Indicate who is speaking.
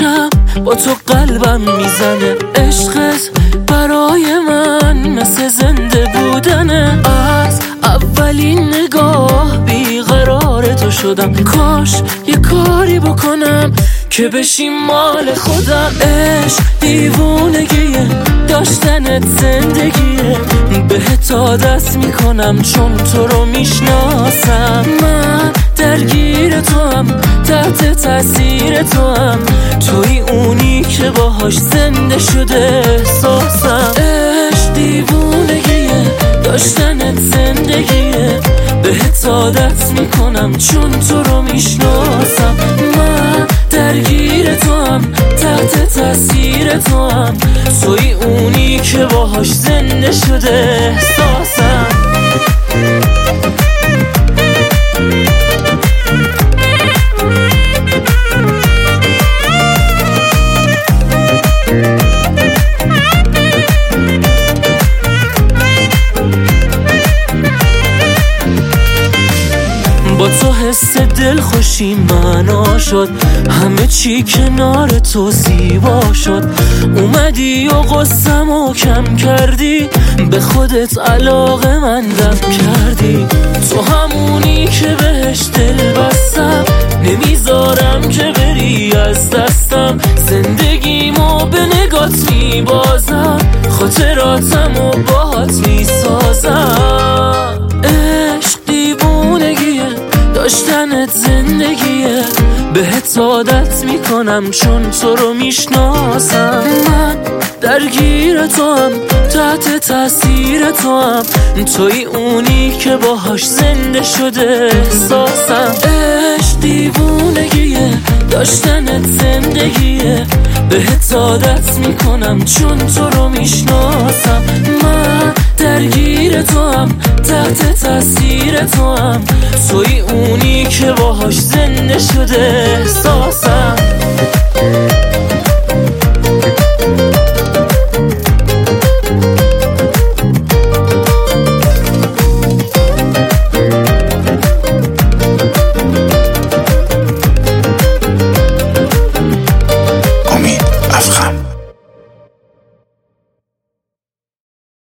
Speaker 1: شب با تو قلبم میزنه. عشقت برای من مثل زنده بودنه. از اولین نگاه بیقرار تو شدم. کاش یه کاری بکنم که بشی مال خودم. عشق دیوونگیه، داشتنت زندگیه. بهت عادت میکنم چون تو رو میشناسم. من درگیر تو هم، تحت تاثیر تو هم. توی اونی که باهاش زنده شده احساسم. عشق دیوونگیه، داشتنت زندگیه. بهت عادت میکنم چون تو رو میشناسم. من درگیر تو هم، تحت تاثیر تو هم. توی اونی که باهاش زنده شده احساسم. با تو حس دل خوشی معنا شد. همه چی کنار تو زیبا شد. اومدی و قصه‌مو کم کردی. به خودت علاقه مندم کردی. تو همونی که بهش دل بستم. نمیذارم که بری از دستم. زندگیمو به نگات میبازم. خاطراتمو باهات میسازم. عشق دیوونگیه، داشتنت زندگیه. بهت عادت میکنم چون تو رو میشناسم. من درگیر تو هم، تحت تاثیر تو هم. توی اونی که باهاش زنده شده احساسم. عشق دیوونگیه، داشتنت زندگیه. بهت عادت میکنم چون تو رو میشناسم. من درگیر تو هم، تحت تاثیر تو هم. توی اونی که باهاش زنده شده احساسم.